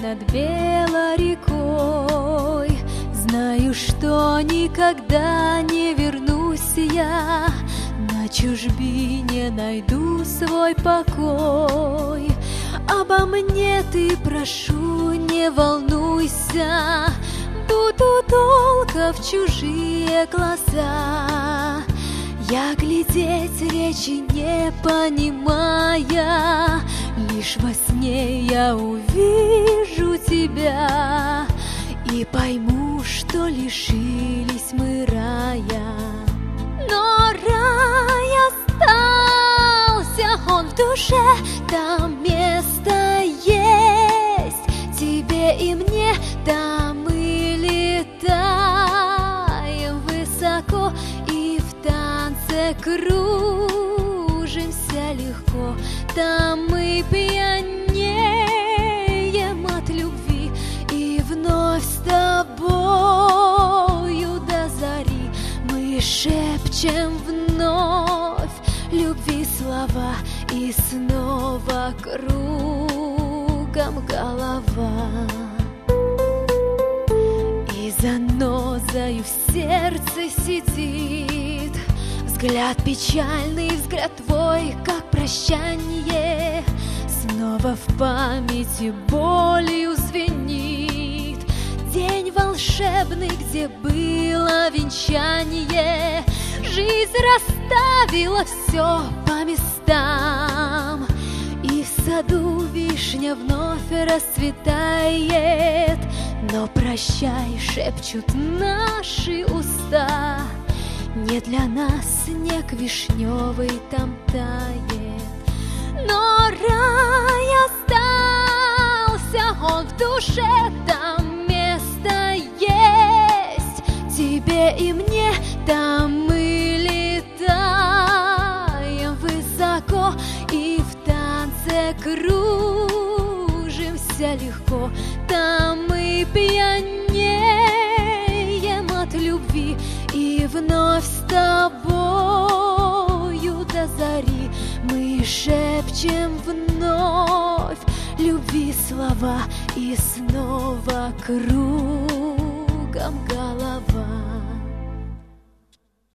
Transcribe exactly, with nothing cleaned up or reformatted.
над белой рекой. Знаю, что никогда не вернусь я, на чужбине найду свой покой. Обо мне ты, прошу, не волнуйся, буду долго в чужие глаза я глядеть, речи не понимая. Лишь во сне я увижу тебя и пойму, что лишились мы рая. Но рай остался, он в душе, там место есть тебе и мне, там мы летаем высоко и в танце кружимся легко. Там мы пьянеем от любви и вновь с тобою до зари мы шепчем вновь любви слова, и снова кругом голова. И занозою в сердце сидит взгляд печальный, взгляд твой, как прощанье. Снова в памяти болью звенит день волшебный, где было венчание. Жизнь расставила все по местам, и в саду вишня вновь расцветает. Но прощай, шепчут наши уста, не для нас снег вишневый там тает. Но рай остался, он в душе, там место есть тебе и мне, там мы летаем высоко и в танце кружимся легко. Там мы пьянеем от любви и вновь с тобою до зари мы шепчем вновь любви слова, и снова кругом голова.